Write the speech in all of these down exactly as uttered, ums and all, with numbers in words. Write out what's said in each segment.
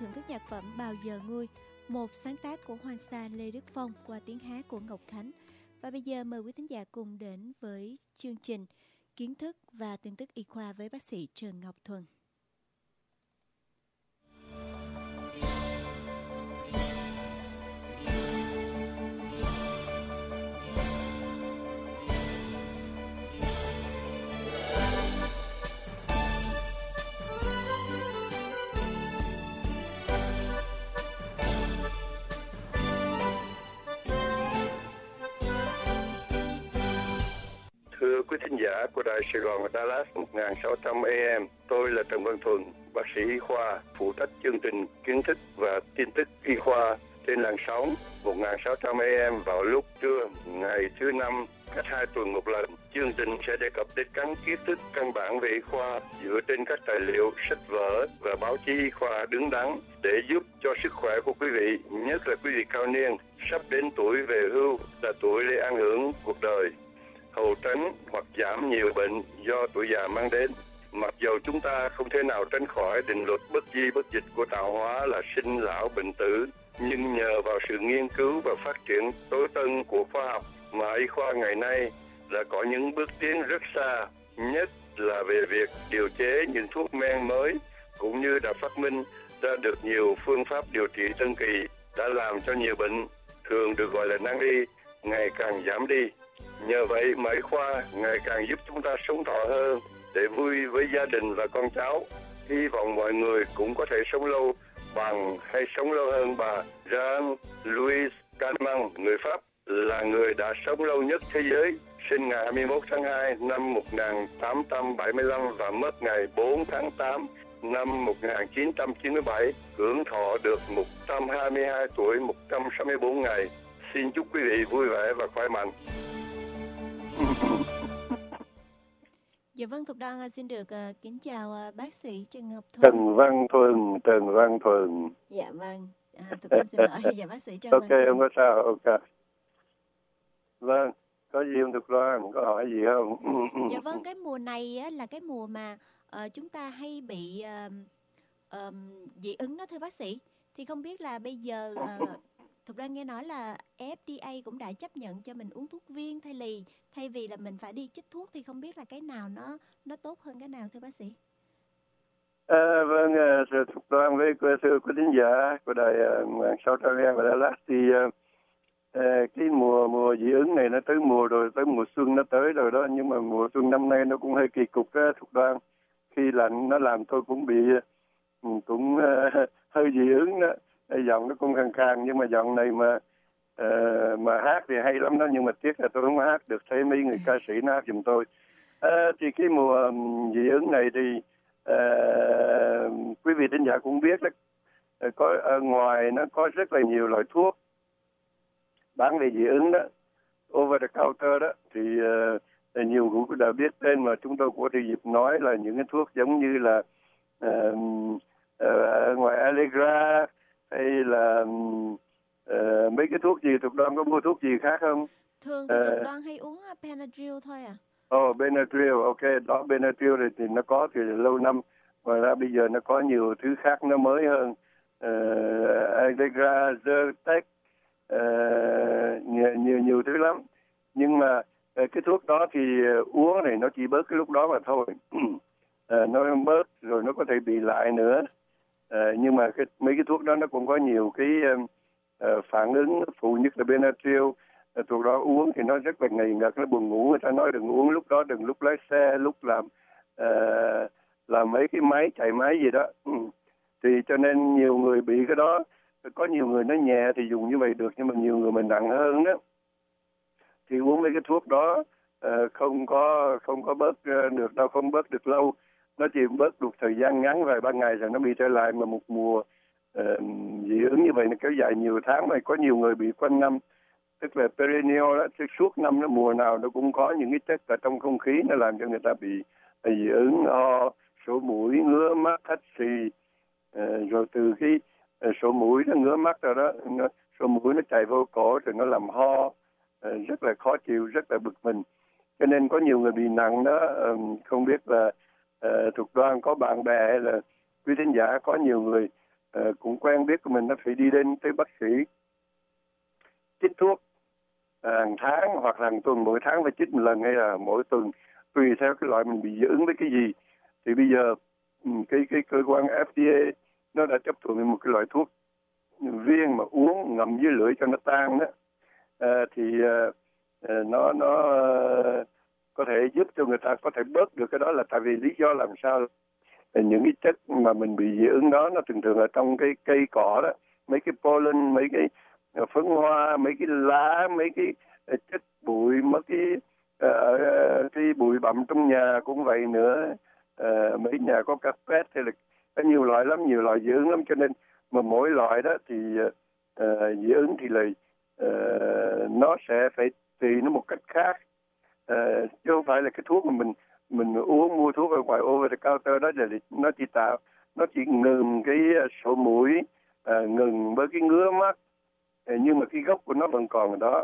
thưởng thức nhạc phẩm Bao Giờ Nguôi, một sáng tác của Hoàng Sa Lê Đức Phong qua tiếng hát của Ngọc Khánh. Và bây giờ mời quý thính giả cùng đến với chương trình Kiến thức và tin tức y khoa với bác sĩ Trần Ngọc Thuần. Thưa quý thính giả của Đài Sài Gòn và Dallas một nghìn sáu trăm A M, tôi là Trần Văn Thuần, bác sĩ y khoa, phụ trách chương trình kiến thức và tin tức y khoa trên làn sóng một nghìn sáu trăm A M vào lúc trưa ngày thứ năm cách hai tuần một lần. Chương trình sẽ đề cập đến các kiến thức căn bản về y khoa dựa trên các tài liệu, sách vở và báo chí y khoa đứng đắn để giúp cho sức khỏe của quý vị, nhất là quý vị cao niên sắp đến tuổi về hưu, là tuổi để ảnh hưởng cuộc đời, hầu tránh hoặc giảm nhiều bệnh do tuổi già mang đến. Mặc dầu chúng ta không thể nào tránh khỏi định luật bất di bất dịch của tạo hóa là sinh lão bệnh tử, nhưng nhờ vào sự nghiên cứu và phát triển tối tân của khoa học mà y khoa ngày nay đã có những bước tiến rất xa, nhất là về việc điều chế những thuốc men mới, cũng như đã phát minh ra được nhiều phương pháp điều trị tân kỳ đã làm cho nhiều bệnh thường được gọi là nan y ngày càng giảm đi. Nhờ vậy mà y khoa ngày càng giúp chúng ta sống thọ hơn, để vui với gia đình và con cháu. Hy vọng mọi người cũng có thể sống lâu bằng hay sống lâu hơn bà Jean-Louis Calment, người Pháp, là người đã sống lâu nhất thế giới, sinh ngày hai mươi mốt tháng hai năm một nghìn tám trăm bảy mươi lăm và mất ngày bốn tháng tám năm một nghìn chín trăm chín mươi bảy, hưởng thọ được một trăm hai mươi hai tuổi một trăm sáu mươi tư ngày. Xin chúc quý vị vui vẻ và khỏe mạnh. Dạ vâng, Thục Đoan xin được uh, kính chào uh, bác sĩ Trần Ngọc Thuần. Trần Văn Thuần, Trần Văn Thuần. Dạ vâng, à, Thục Đoan xin lỗi. Dạ bác sĩ Trần Ok, Văn Thuần. không có sao, ok. Vâng, có gì không Thục Đoan, có hỏi gì không? Dạ vâng, cái mùa này á, là cái mùa mà uh, chúng ta hay bị uh, uh, dị ứng đó thưa bác sĩ. Thì không biết là bây giờ uh, Thục Đoan nghe nói là F D A cũng đã chấp nhận cho mình uống thuốc viên thay lì, thay vì là mình phải đi chích thuốc, thì không biết là cái nào nó nó tốt hơn cái nào thưa bác sĩ? À, vâng, uh, Thục Đoan với thưa quý thính giả của đài uh, sáu trăm và Dallas thì uh, uh, cái mùa mùa dị ứng này nó tới mùa rồi, tới mùa xuân nó tới rồi đó, nhưng mà mùa xuân năm nay nó cũng hơi kỳ cục đó Thục Đoan. Khi lạnh nó làm tôi cũng bị uh, cũng uh, hơi dị ứng đó. Giọng nó cũng khàn khàn, nhưng mà giọng này mà uh, mà hát thì hay lắm đó, nhưng mà tiếc là tôi không hát được, thấy mấy người ca sĩ nó hát giùm tôi. Uh, thì cái mùa um, dị ứng này thì uh, quý vị thính giả cũng biết đó, uh, có ở ngoài nó có rất là nhiều loại thuốc bán về dị ứng đó, over the counter đó, thì uh, nhiều người cũng đã biết tên, mà chúng tôi cũng có thể dịp nói là những cái thuốc giống như là uh, uh, ngoài Allegra hay là uh, mấy cái thuốc gì. Thục Đoan có mua thuốc gì khác không? Thường thì uh, Thục Đoan hay uống Benadryl thôi à. Ồ, oh, Benadryl, ok, đó Benadryl thì, thì nó có thì lâu năm, ngoài ra bây giờ nó có nhiều thứ khác nó mới hơn, uh, Allegra, Zyrtec, uh, nhiều, nhiều nhiều thứ lắm. Nhưng mà uh, cái thuốc đó thì uh, uống này nó chỉ bớt cái lúc đó mà thôi. uh, nó bớt rồi nó có thể bị lại nữa. À, nhưng mà cái, mấy cái thuốc đó nó cũng có nhiều cái uh, phản ứng phụ, nhất là Benadryl. Uh, thuốc đó uống thì nó rất là ngầy ngật, nó buồn ngủ. Người ta nói đừng uống lúc đó, đừng lúc lái xe, lúc làm uh, làm mấy cái máy chạy máy gì đó. Ừ. Thì cho nên nhiều người bị cái đó. Có nhiều người nó nhẹ thì dùng như vậy được, nhưng mà nhiều người mình nặng hơn đó thì uống mấy cái thuốc đó uh, không có không có bớt uh, được đâu, không bớt được lâu. Nó chỉ bớt được thời gian ngắn vài ba ngày rồi nó bị trở lại, mà một mùa uh, dị ứng như vậy nó kéo dài nhiều tháng, mà có nhiều người bị quanh năm, tức là perennial đó, tức suốt năm nó mùa nào nó cũng có những cái chất ở trong không khí nó làm cho người ta bị dị ứng, ho, sổ mũi, ngứa mắt, hắt xì, uh, rồi từ khi uh, sổ mũi nó ngứa mắt rồi đó, nó, sổ mũi nó chạy vô cổ rồi nó làm ho, uh, rất là khó chịu, rất là bực mình. Cho nên có nhiều người bị nặng đó. Um, không biết là Uh, Thục Đoan có bạn bè hay là quý thính giả có nhiều người uh, cũng quen biết của mình nó phải đi đến tới bác sĩ chích thuốc hàng tháng hoặc hàng tuần, mỗi tháng phải chích một lần hay là mỗi tuần, tùy theo cái loại mình bị dị ứng với cái gì. Thì bây giờ cái cái cơ quan F D A nó đã chấp thuận một cái loại thuốc viên mà uống ngậm dưới lưỡi cho nó tan đó, à, thì à, nó nó à, có thể giúp cho người ta có thể bớt được cái đó, là tại vì lý do làm sao những cái chất mà mình bị dị ứng đó nó thường thường ở trong cái cây cỏ đó, mấy cái pollen, mấy cái phấn hoa, mấy cái lá, mấy cái chất bụi, mấy cái uh, cái bụi bặm trong nhà cũng vậy nữa. Uh, mấy nhà có carpet hay là có nhiều loại lắm, nhiều loại dị ứng lắm, cho nên mà mỗi loại đó thì uh, dị ứng thì là uh, nó sẽ phải tùy nó một cách khác, uh, chứ không phải là cái thuốc mà mình mình uống mua thuốc ở ngoài over the counter đó là nó chỉ tạo nó chỉ ngừng cái sổ mũi, uh, ngừng với cái ngứa mắt, uh, nhưng mà cái gốc của nó vẫn còn ở đó.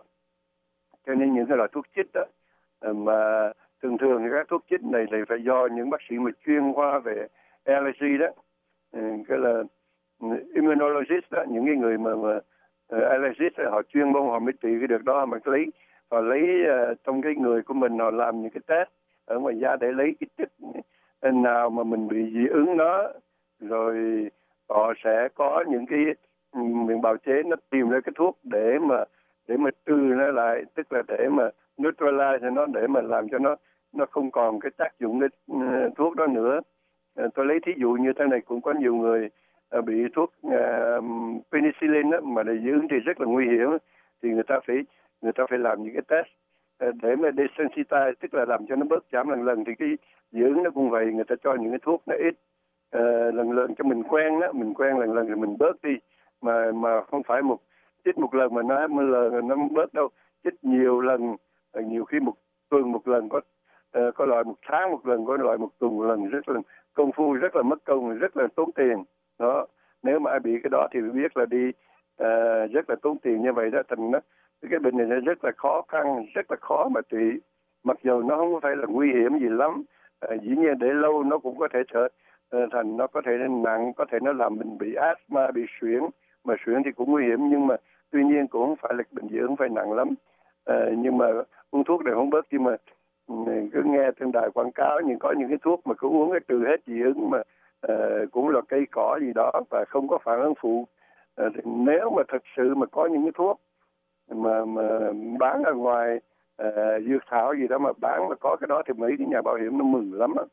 Cho nên những cái loại thuốc chích đó uh, mà thường thường thì các thuốc chích này thì phải do những bác sĩ mà chuyên khoa về allergy đó, uh, cái là immunologist đó, những cái người mà, mà uh, allergist họ chuyên môn họ mới trị cái được đó, mà lấy họ lấy uh, trong cái người của mình họ làm những cái test ở ngoài da để lấy cái chất nào mà mình bị dị ứng đó, rồi họ sẽ có những cái miệng bào chế nó tìm ra cái thuốc để mà để mà trừ nó lại, tức là để mà neutralize nó, để mà làm cho nó nó không còn cái tác dụng cái uh, thuốc đó nữa. Uh, tôi lấy thí dụ như thế này, cũng có nhiều người uh, bị thuốc uh, penicillin đó, mà dị ứng thì rất là nguy hiểm, thì người ta phải người ta phải làm những cái test để mà desensitize, tức là làm cho nó bớt giảm lần lần. Thì cái dị ứng nó cũng vậy, người ta cho những cái thuốc nó ít uh, lần lần cho mình quen đó, mình quen lần lần thì mình bớt đi, mà mà không phải một chích một lần mà nó một lần nó bớt đâu, chích nhiều lần, uh, nhiều khi một tuần một lần, có uh, có loại một tháng một lần, có loại một tuần một lần, rất là công phu, rất là mất công, rất là tốn tiền đó. Nếu mà ai bị cái đó thì biết là đi uh, rất là tốn tiền như vậy đó, thành nó cái bệnh này nó rất là khó khăn, rất là khó mà trị, mặc dù nó không phải là nguy hiểm gì lắm. À, dĩ nhiên để lâu nó cũng có thể trở uh, thành nó có thể nặng, có thể nó làm mình bị asthma, bị suyễn, mà suyễn thì cũng nguy hiểm, nhưng mà tuy nhiên cũng không phải là bệnh dị ứng phải nặng lắm. À, nhưng mà uống thuốc này không bớt, nhưng mà cứ nghe trên đài quảng cáo nhưng có những cái thuốc mà cứ uống cái trừ hết dị ứng mà uh, cũng là cây cỏ gì đó và không có phản ứng phụ. Uh, thì nếu mà thật sự mà có những cái thuốc mà mà bán ở ngoài uh, dược thảo gì đó mà bán mà có cái đó thì mấy cái nhà bảo hiểm nó mừng lắm á.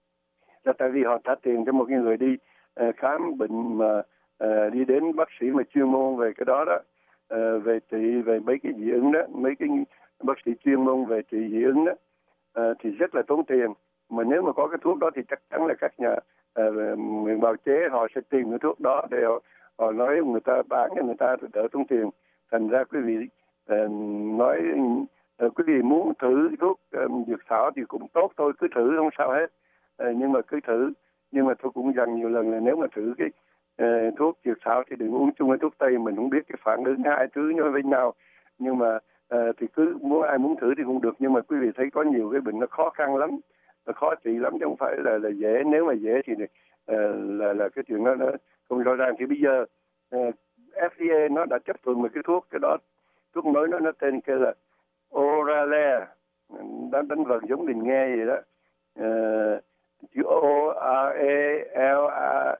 Là tại vì họ trả tiền cho một cái người đi uh, khám bệnh mà uh, đi đến bác sĩ mà chuyên môn về cái đó đó, uh, về trị về mấy cái dị ứng đó, mấy cái bác sĩ chuyên môn về trị dị ứng đó, uh, thì rất là tốn tiền. Mà nếu mà có cái thuốc đó thì chắc chắn là các nhà uh, bào chế họ sẽ tìm cái thuốc đó để họ, họ nói người ta bán cho người ta đỡ tốn tiền. Thành ra quý vị uh, nói uh, quý vị muốn thử thuốc uh, dược thảo thì cũng tốt thôi, cứ thử không sao hết. Uh, nhưng mà cứ thử, nhưng mà tôi cũng dặn nhiều lần là nếu mà thử cái uh, thuốc dược thảo thì đừng uống chung với thuốc tây, mình không biết cái phản ứng hai thứ nó với nhau. Nhưng mà uh, thì cứ muốn ai muốn thử thì cũng được, nhưng mà quý vị thấy có nhiều cái bệnh nó khó khăn lắm, nó khó trị lắm chứ không phải là là dễ. Nếu mà dễ thì uh, là là cái chuyện đó nó không rõ ràng. Thì bây giờ uh, F D A nó đã chấp thuận một cái thuốc, cái đó thuốc mới nó nó tên kia là Oralea, đánh đánh vần giống mình nghe vậy đó, uh, chữ O R A L A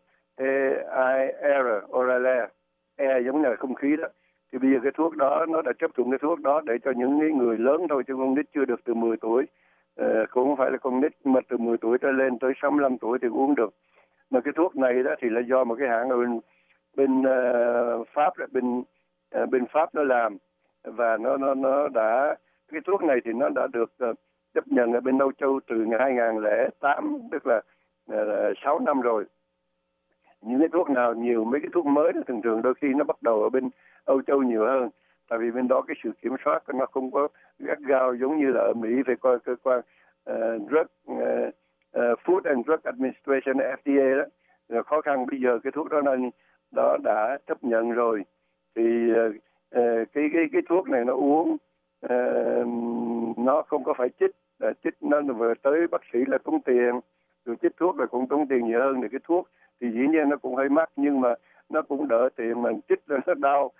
I R, Oralea, e giống như là không khí đó. Thì bây giờ cái thuốc đó nó đã chấp thuận cái thuốc đó để cho những người lớn thôi, chứ con nít chưa được từ mười tuổi, uh, cũng không phải là con nít mà từ mười tuổi trở lên tới sáu mươi lăm tuổi thì uống được. Mà cái thuốc này đó thì là do một cái hãng ở bên bên uh, Pháp bên uh, bên Pháp nó làm, và nó nó nó đã cái thuốc này thì nó đã được uh, chấp nhận ở bên Âu Châu từ hai nghìn lẻ tám, tức là uh, sáu năm rồi. Những cái thuốc nào nhiều, mấy cái thuốc mới đó thường thường đôi khi nó bắt đầu ở bên Âu Châu nhiều hơn, tại vì bên đó cái sự kiểm soát nó không có gắt gao giống như là ở Mỹ, phải coi cơ quan uh, drug uh, uh, Food and Drug Administration F D A đó. Rồi khó khăn bây giờ cái thuốc đó nó đó đã chấp nhận rồi, thì uh, cái cái cái thuốc này nó uống uh, nó không có phải chích, uh, chích nó vừa tới bác sĩ là tốn tiền, rồi chích thuốc là cũng tốn tiền nhiều hơn. Thì cái thuốc thì dĩ nhiên nó cũng hơi mắc, nhưng mà nó cũng đỡ tiền, mà chích rồi nó đau.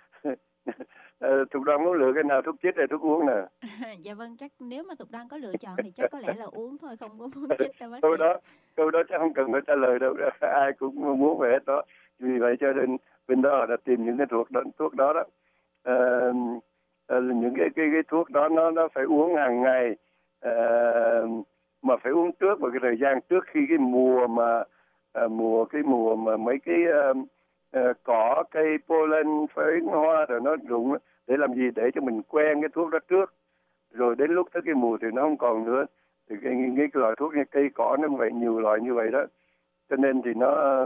Thục Đoan muốn lựa cái nào, thuốc chích hay thuốc uống nè? Dạ vâng, chắc nếu mà Thục Đoan có lựa chọn thì chắc có lẽ là uống thôi, không có muốn chích đâu bác câu sĩ. đó câu đó chắc không cần phải trả lời đâu, ai cũng muốn về hết đó. Vì vậy cho nên bên đó đã tìm những cái thuốc đó, thuốc đó đó. À, à, những cái, cái cái thuốc đó nó nó phải uống hàng ngày, à, mà phải uống trước vào cái thời gian trước khi cái mùa mà à, mùa cái mùa mà mấy cái à, à, cỏ cây pollen phấn hoa rồi nó rụng, để làm gì, để cho mình quen cái thuốc đó trước, rồi đến lúc tới cái mùa thì nó không còn nữa. Thì cái, cái, cái loại thuốc như cây cỏ nó vậy, nhiều loại như vậy đó, cho nên thì nó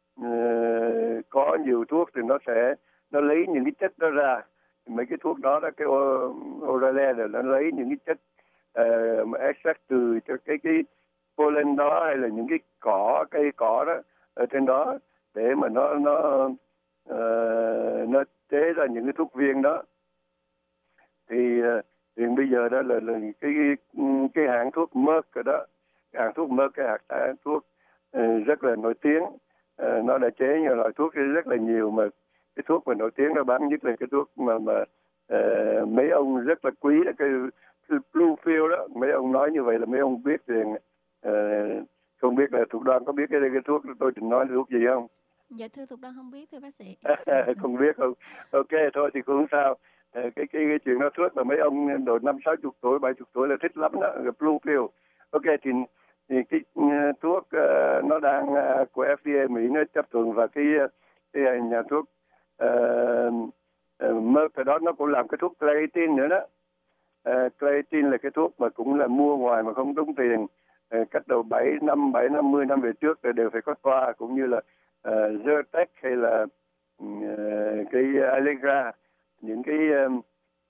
uh, có nhiều thuốc thì nó sẽ nó lấy những cái chất đó ra. Mấy cái thuốc đó đó, cái Orale là nó lấy những cái chất uh, extract từ cho cái cái pollen đó, hay là những cái cỏ cây cỏ đó ở trên đó, để mà nó nó uh, nó chế ra những cái thuốc viên đó. Thì uh, hiện bây giờ đó là, là cái cái hãng thuốc Merck rồi đó, cái hãng thuốc Merck, cái hãng thuốc uh, rất là nổi tiếng, uh, nó đã chế nhiều loại thuốc rất là nhiều, mà cái thuốc mà nổi tiếng nó bán nhất là cái thuốc mà mà uh, mấy ông rất là quý là cái, cái Bluefield đó. Mấy ông nói như vậy là mấy ông biết tiền. Uh, không biết là Thục Đoan có biết cái, cái thuốc tôi định nói là thuốc gì không? Dạ thưa Thục Đoan không biết thưa bác sĩ. Không biết không? Ok, thôi thì cũng không sao. Cái, cái cái chuyện đó thuốc mà mấy ông độ năm sáu chục tuổi, bảy chục tuổi là thích lắm đó, Bluefield. Ok, thì, thì cái thuốc uh, nó đang uh, của ép đê a Mỹ nó chấp thuận, và cái, cái nhà thuốc uh, uh, Merck đó nó cũng làm cái thuốc Claritin nữa đó. Uh, Claritin là cái thuốc mà cũng là mua ngoài mà không tốn tiền. Uh, cách đầu bảy năm, bảy năm mươi năm về trước là đều phải có toa, cũng như là uh, Zyrtec hay là uh, cái Allegra. Những cái uh,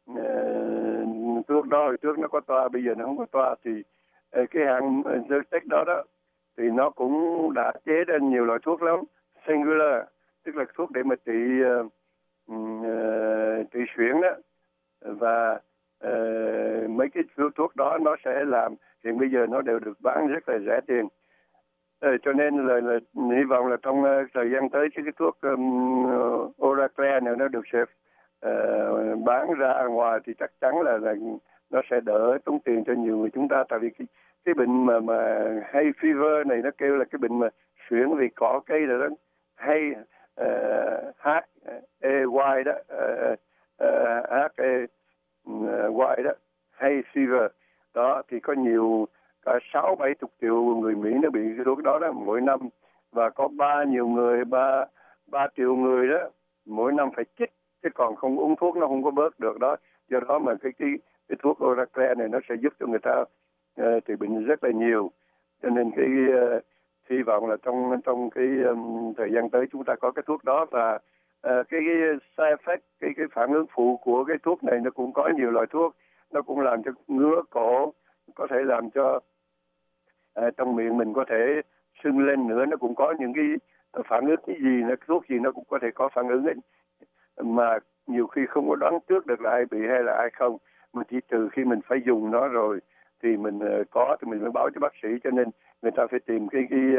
uh, thuốc đó hồi trước nó có toa, bây giờ nó không có toa. Thì uh, cái hãng Zyrtec đó đó thì nó cũng đã chế ra nhiều loại thuốc lắm. Singular, tức là thuốc để mà trị uh, uh, trị suyễn đó. Và uh, mấy cái thuốc đó nó sẽ làm, hiện bây giờ nó đều được bán rất là rẻ tiền. Uh, cho nên là, là hy vọng là trong uh, thời gian tới cái thuốc um, Oracare này nó được sẽ uh, bán ra ngoài, thì chắc chắn là, là nó sẽ đỡ tốn tiền cho nhiều người chúng ta. Tại vì cái, cái bệnh mà mà hay fever này nó kêu là cái bệnh mà suyễn vì cỏ cây rồi đó, hay uh, H A Y đó, uh, uh, H A Y đó, hay fever đó, thì có nhiều cả sáu bảy chục triệu người Mỹ nó bị cái thuốc đó đó mỗi năm, và có ba nhiều người ba ba triệu người đó mỗi năm phải chích, chứ còn không uống thuốc nó không có bớt được đó. Do đó mà cái cái cái thuốc Oracare này nó sẽ giúp cho người ta uh, trị bệnh rất là nhiều. Cho nên cái uh, hy vọng là trong trong cái um, thời gian tới chúng ta có cái thuốc đó. Và uh, cái, cái side effect, cái cái phản ứng phụ của cái thuốc này nó cũng có nhiều loại thuốc, nó cũng làm cho ngứa cổ, có thể làm cho uh, trong miệng mình có thể sưng lên nữa. Nó cũng có những cái phản ứng cái gì, nó thuốc gì nó cũng có thể có phản ứng ấy, mà nhiều khi không có đoán trước được là ai bị hay là ai không, mà chỉ trừ khi mình phải dùng nó rồi thì mình uh, có thì mình mới báo cho bác sĩ. Cho nên người ta phải tìm cái cái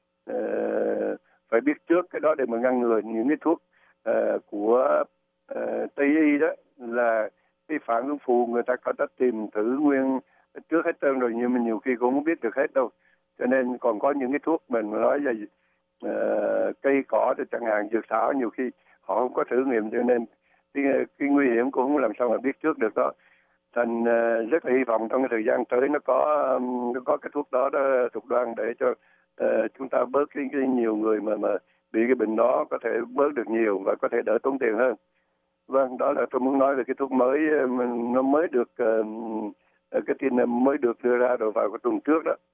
uh, phải biết trước cái đó để mà ngăn ngừa những cái thuốc uh, của uh, Tây y đó, là cái phản ứng phụ người ta có thể tìm thử nguyên trước hết trơn rồi, nhưng mà nhiều khi cũng không biết được hết đâu. Cho nên còn có những cái thuốc mình nói là uh, cây cỏ thì chẳng hạn, dược thảo, nhiều khi họ không có thử nghiệm, cho nên cái, cái nguy hiểm cũng không làm sao mà biết trước được đó. Thành uh, rất là hy vọng trong cái thời gian tới nó có um, nó có cái thuốc đó đó Thục Đoan, để cho uh, chúng ta bớt cái, cái nhiều người mà mà bị cái bệnh đó có thể bớt được nhiều và có thể đỡ tốn tiền hơn. Vâng, đó là tôi muốn nói về cái thuốc mới, nó mới được uh, cái tin mới được đưa ra rồi vào cái tuần trước đó.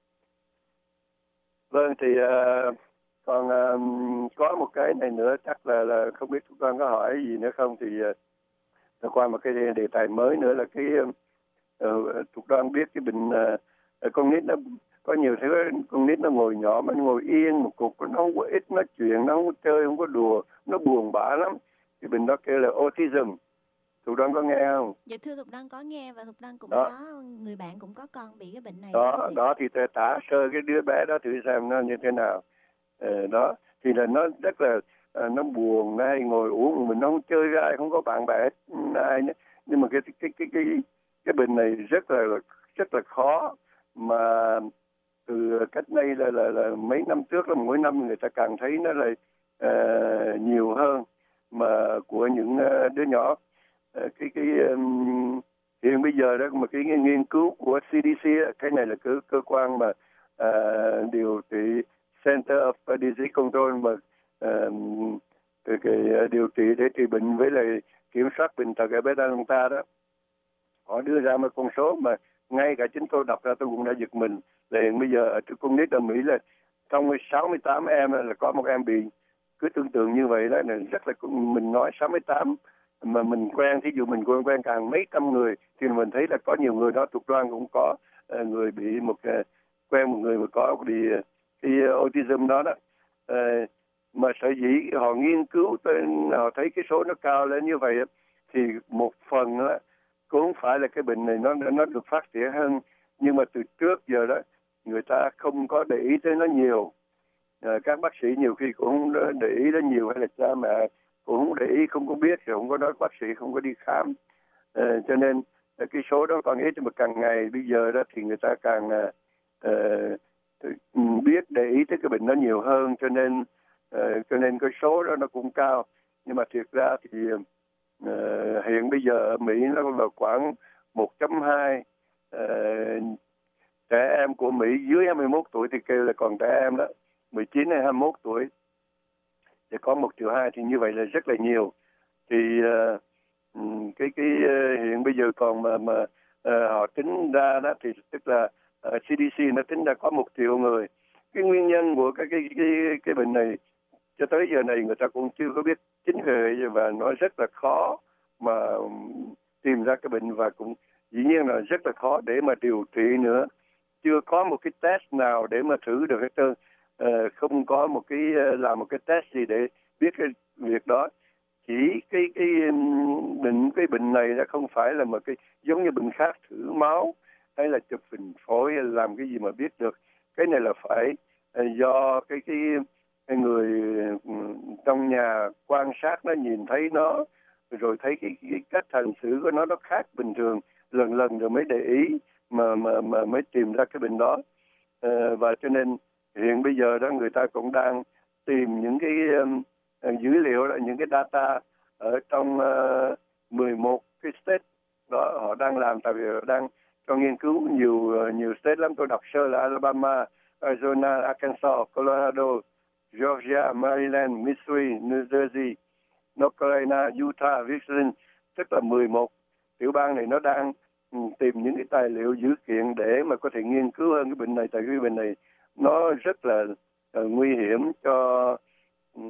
Vâng, thì uh, còn uh, có một cái này nữa, chắc là là không biết Thục Đoan có hỏi gì nữa không, thì uh, qua một cái đề tài mới nữa là cái uh, Thục Đoan biết cái bệnh uh, con nít nó có nhiều thứ, con nít nó ngồi nhỏ mà nó ngồi yên một cục, nó không có ít nói chuyện, nó không có chơi, không có đùa, nó buồn bã lắm. Cái bệnh đó kêu là autism. Thục Đoan có nghe không? Dạ thưa Thục Đoan có nghe, và Thục Đoan cũng đó. Có người bạn cũng có con bị cái bệnh này đó. Đó thì tả sơ cái đứa bé đó thử xem nó như thế nào. Ờ, đó thì là nó rất là uh, nó buồn, nó hay ngồi uống mình, nó không chơi với ai, không có bạn bè ai nữa. Nhưng mà cái cái cái cái cái bệnh này rất là rất là khó, mà từ cách đây là, là là mấy năm trước là mỗi năm người ta càng thấy nó lại uh, nhiều hơn, mà của những uh, đứa nhỏ. Uh, cái cái um, hiện bây giờ đó mà cái nghiên cứu của xê đê xê, cái này là cơ cơ quan mà uh, điều trị Center of Disease Control, mà uh, cái, cái điều trị để trị bệnh với lại kiểm soát bệnh tật ở Beta Lanta đó, họ đưa ra một con số mà ngay cả chính tôi đọc ra tôi cũng đã giật mình. Là hiện bây giờ ở cung nít ở Mỹ là trong sáu mươi tám em là có một em bị, cứ tưởng tượng như vậy đó, là rất là, mình nói sáu mươi tám mà mình quen, thí dụ mình quen quen càng mấy trăm người thì mình thấy là có nhiều người đó thuộc Đoan cũng có uh, người bị một uh, quen một người mà có bị uh, cái autism đó đó. Uh, mà sở dĩ họ nghiên cứu tên, họ thấy cái số nó cao lên như vậy thì một phần đó, cũng không phải là cái bệnh này nó nó được phát triển hơn, nhưng mà từ trước giờ đó người ta không có để ý tới nó nhiều. À, các bác sĩ nhiều khi cũng không để ý đến nhiều, hay là cha mẹ cũng không để ý, không có biết, rồi không có nói bác sĩ, không có đi khám. À, cho nên à, cái số đó còn ít, mà càng ngày bây giờ đó thì người ta càng à, à, biết để ý tới cái bệnh nó nhiều hơn, cho nên à, cho nên cái số đó nó cũng cao. Nhưng mà thiệt ra thì à, hiện bây giờ ở Mỹ nó là khoảng một phẩy hai à, trẻ em của Mỹ dưới hai mươi mốt tuổi thì kêu là còn trẻ em đó, mười chín hay hai mươi mốt tuổi thì có một triệu hai, thì như vậy là rất là nhiều. Thì uh, cái cái uh, hiện bây giờ còn mà mà uh, họ tính ra đó thì tức là uh, xê đê xê nó tính ra có một triệu người. Cái nguyên nhân của cái cái cái cái bệnh này cho tới giờ này người ta cũng chưa có biết chính hệ, và nó rất là khó mà tìm ra cái bệnh, và cũng dĩ nhiên là rất là khó để mà điều trị nữa. Chưa có một cái test nào để mà thử được hết trơn. Uh, không có một cái uh, làm một cái test gì để biết cái việc đó. Chỉ cái cái bệnh cái bệnh này nó không phải là một cái giống như bệnh khác thử máu hay là chụp hình phổi hay là làm cái gì mà biết được. Cái này là phải uh, do cái cái cái người trong nhà quan sát, nó nhìn thấy nó, rồi thấy cái, cái cách hành xử của nó nó khác bình thường lần lần rồi mới để ý mà mà mà mới tìm ra cái bệnh đó. Uh, và cho nên hiện bây giờ đó người ta cũng đang tìm những cái um, dữ liệu, là những cái data ở trong uh, mười một cái state đó họ đang làm, tại vì họ đang cho nghiên cứu nhiều uh, nhiều state lắm. Tôi đọc sơ là Alabama, Arizona, Arkansas, Colorado, Georgia, Maryland, Missouri, New Jersey, North Carolina, Utah, Wisconsin, tức là mười một tiểu bang này nó đang um, tìm những cái tài liệu dữ kiện để mà có thể nghiên cứu hơn cái bệnh này, tại cái bệnh này nó rất là uh, nguy hiểm cho uh,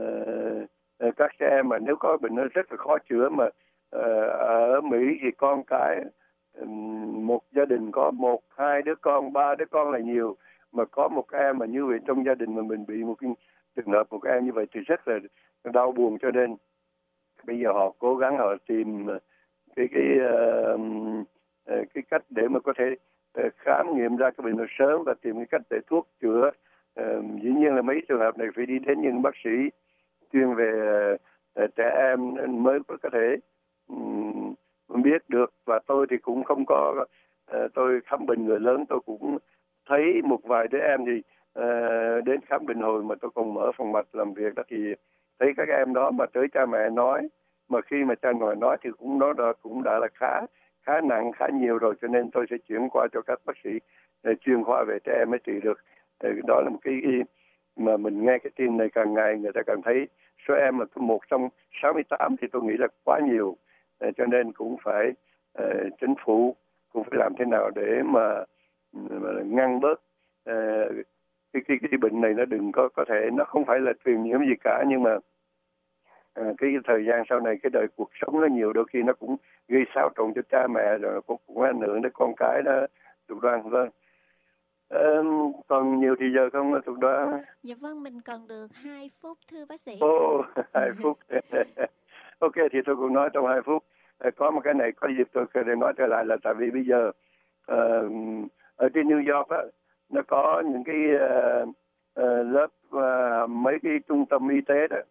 uh, các trẻ em, mà nếu có bệnh nó rất là khó chữa. Mà uh, ở Mỹ thì con cái um, một gia đình có một hai đứa con, ba đứa con là nhiều, mà có một em mà như vậy trong gia đình mà mình bị một cái trường hợp một em như vậy thì rất là đau buồn. Cho nên bây giờ họ cố gắng họ tìm cái cái uh, cái cách để mà có thể khám nghiệm ra cái bệnh nó sớm và tìm cái cách để thuốc chữa. Uh, dĩ nhiên là mấy trường hợp này phải đi đến những bác sĩ chuyên về uh, trẻ em mới có thể um, biết được. Và tôi thì cũng không có uh, tôi khám bệnh người lớn, tôi cũng thấy một vài đứa em thì uh, đến khám bệnh hồi mà tôi còn mở phòng mạch làm việc đó, thì thấy các em đó mà tới cha mẹ nói, mà khi mà cha mẹ nói thì cũng nó đã cũng đã là khá khá nặng, khá nhiều rồi, cho nên tôi sẽ chuyển qua cho các bác sĩ để chuyên khoa về trẻ em mới trị được. Đó là một cái mà mình nghe cái tin này càng ngày người ta càng thấy số em là một trong sáu mươi tám thì tôi nghĩ là quá nhiều, cho nên cũng phải uh, chính phủ cũng phải làm thế nào để mà, mà ngăn bớt uh, cái, cái cái bệnh này nó đừng có có thể nó không phải là truyền nhiễm gì cả, nhưng mà À, cái thời gian sau này cái đời cuộc sống nó nhiều đôi khi nó cũng gây xáo trộn cho cha mẹ, rồi cũng, cũng ảnh hưởng đến con cái đó. Tục Đoan vâng. À, còn nhiều thì giờ không Tục Đoan? Dạ vâng, mình còn được hai phút thưa bác sĩ. Ồ, oh, hai phút. Ok, thì tôi cũng nói trong hai phút. À, có một cái này có dịp tôi để nói trở lại là tại vì bây giờ uh, ở trên New York á, nó có những cái uh, uh, lớp uh, mấy cái trung tâm y tế đó.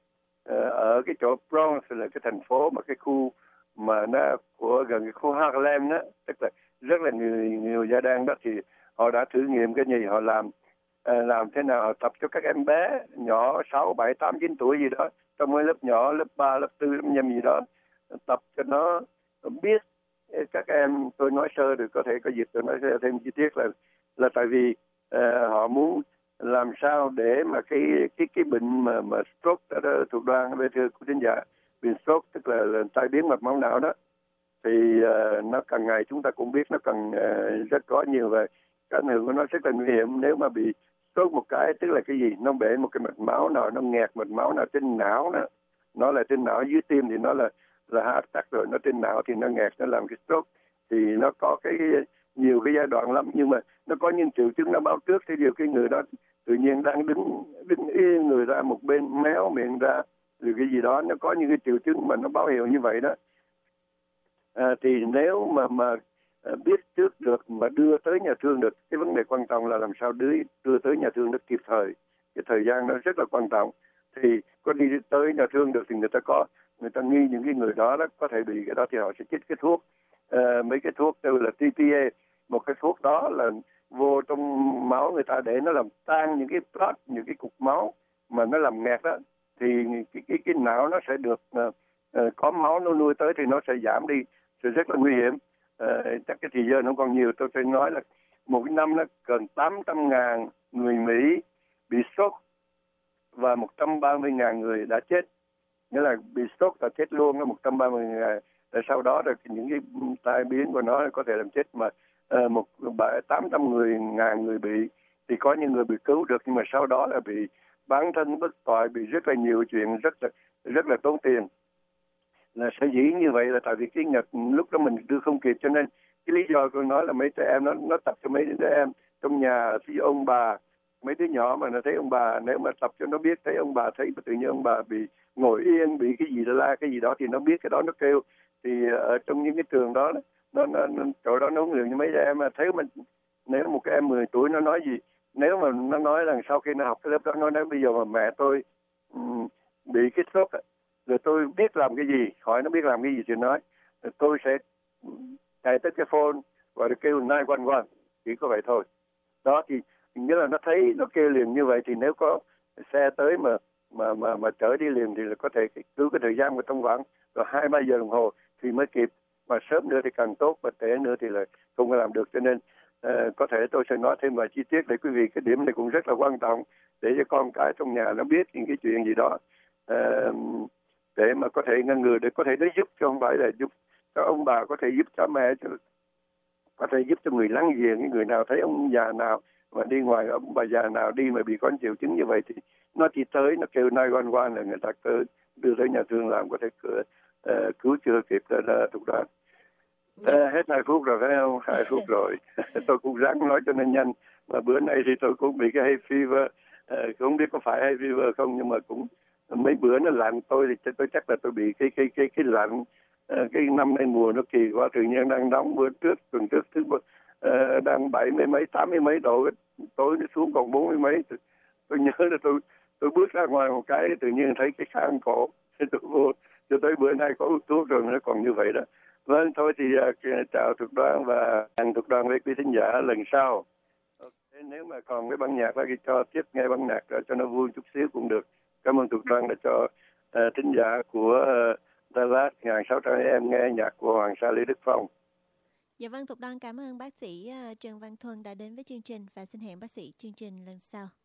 ở cái chỗ Bronx là cái thành phố mà cái khu mà nó của gần cái khu Harlem đó, tức là rất là nhiều nhiều da đen đó, thì họ đã thử nghiệm cái gì, họ làm uh, làm thế nào họ tập cho các em bé nhỏ sáu bảy tám chín tuổi gì đó, trong cái lớp nhỏ, lớp ba lớp tư lớp năm gì đó, tập cho nó biết. Các em, tôi nói sơ được, có thể có dịp tôi nói thêm chi tiết là là tại vì uh, họ muốn làm sao để mà cái cái cái bệnh mà mà stroke đó, thuộc đoàn về thưa của thính giả, bệnh stroke tức là, là tai biến mạch máu não đó, thì uh, nó càng ngày chúng ta cũng biết nó càng uh, rất có nhiều, về cái ảnh hưởng của nó rất là nguy hiểm. Nếu mà bị stroke một cái, tức là cái gì, nó bể một cái mạch máu nào, nó nghẹt mạch máu nào trên não đó, nó là trên não, dưới tim thì nó là là heart attack, rồi nó trên não thì nó nghẹt, nó làm cái stroke. Thì nó có cái nhiều cái giai đoạn lắm, nhưng mà nó có những triệu chứng nó báo trước. Thì điều cái người đó tự nhiên đang đứng đứng yên người ra một bên, méo miệng ra, rồi cái gì đó, nó có những cái triệu chứng mà nó báo hiệu như vậy đó. À, thì nếu mà mà biết trước được mà đưa tới nhà thương được, cái vấn đề quan trọng là làm sao đưa đưa tới nhà thương được kịp thời. Cái thời gian nó rất là quan trọng. Thì có đi tới nhà thương được thì người ta có người ta nghi những cái người đó, đó có thể bị cái đó, thì họ sẽ chích cái thuốc, uh, mấy cái thuốc đều là tê pê a. Một cái thuốc đó là vô trong máu người ta để nó làm tan những cái platelet, những cái cục máu mà nó làm nghẹt đó, thì cái cái cái não nó sẽ được uh, uh, có máu nó nuôi tới, thì nó sẽ giảm đi, sẽ rất là nguy hiểm. Uh, chắc cái thời gian nó còn nhiều, tôi phải nói là một năm nó gần tám trăm ngàn người Mỹ bị stroke và một trăm ba mươi ngàn người đã chết. Nghĩa là bị stroke là chết luôn, nó một trăm ba mươi ngàn. Sau đó rồi những cái tai biến của nó có thể làm chết, mà uh, một tám trăm người ngàn người bị, thì có những người bị cứu được, nhưng mà sau đó là bị bán thân bất toại, bị rất là nhiều chuyện, rất là rất là tốn tiền. Là sở dĩ như vậy là tại vì cái Nhật lúc đó mình đưa không kịp, cho nên cái lý do tôi nói là mấy trẻ em nó nó tập cho mấy đứa em trong nhà, thì ông bà, mấy đứa nhỏ mà nó thấy ông bà, nếu mà tập cho nó biết, thấy ông bà thấy tự nhiên ông bà bị ngồi yên, bị cái gì đó la cái gì đó, thì nó biết cái đó, nó kêu. Thì ở trong những cái trường đó, nó nó, nó chỗ đó nó huấn luyện cho mấy em mà thấy mình, nếu một cái em mười tuổi nó nói gì, nếu mà nó nói rằng sau khi nó học cái lớp đó, nó nói bây giờ mà mẹ tôi um, bị cái stroke, rồi tôi biết làm cái gì, hỏi nó biết làm cái gì thì nói, rồi tôi sẽ chạy tới cái phone và kêu chín một một, chỉ có vậy thôi. Đó thì nghĩa là nó thấy nó kêu liền như vậy, thì nếu có xe tới mà mà mà mà chở đi liền thì là có thể cứu cái thời gian của trong khoảng rồi hai ba giờ đồng hồ thì mới kịp, mà sớm nữa thì càng tốt, và trễ nữa thì là không có làm được. Cho nên uh, có thể tôi sẽ nói thêm vài chi tiết để quý vị, cái điểm này cũng rất là quan trọng để cho con cái trong nhà nó biết những cái chuyện gì đó, uh, để mà có thể ngăn ngừa, để có thể nó giúp cho, không phải là giúp cho ông bà, có thể giúp cho mẹ, có thể giúp cho người láng giềng, những người nào thấy ông già nào mà đi ngoài, ông bà già nào đi mà bị có triệu chứng như vậy, thì nó chỉ tới nó kêu chín một một là người ta cứ đưa tới nhà thương làm, có thể cửa, uh, cứu chữa kịp là thuộc đoàn. Uh, hết hai phút rồi phải không? Hai phút rồi. Tôi cũng ráng nói cho nên nhanh, mà bữa nay thì tôi cũng bị cái hay fever, uh, không biết có phải hay fever không, nhưng mà cũng mấy bữa nó lạnh, tôi thì tôi chắc là tôi bị cái cái cái cái lạnh. Cái năm nay mùa nó kỳ quá, tự nhiên đang nóng, bữa trước tuần trước thứ uh, đang bảy mươi mấy tám mươi mấy độ, tối nó xuống còn bốn mươi mấy. Tôi nhớ là tôi tôi bước ra ngoài một cái tự nhiên thấy cái khang cổ, tôi vô cho tới bữa nay có hút thuốc rồi nó còn như vậy đó. Vâng, thôi thì uh, chào Thuộc Đoàn và hẹn Thuộc Đoàn với quý thính giả lần sau. Okay, nếu mà còn cái bản nhạc đó thì cho tiếp nghe bản nhạc đó, cho nó vui chút xíu cũng được. Cảm ơn Thuộc Đoàn đã cho uh, thính giả của uh, Dallas một nghìn sáu trăm em nghe nhạc của Hoàng Sa Lê Đức Phong. Dạ vâng, Thục Đoan cảm ơn bác sĩ uh, Trần Văn Thuần đã đến với chương trình, và xin hẹn bác sĩ chương trình lần sau.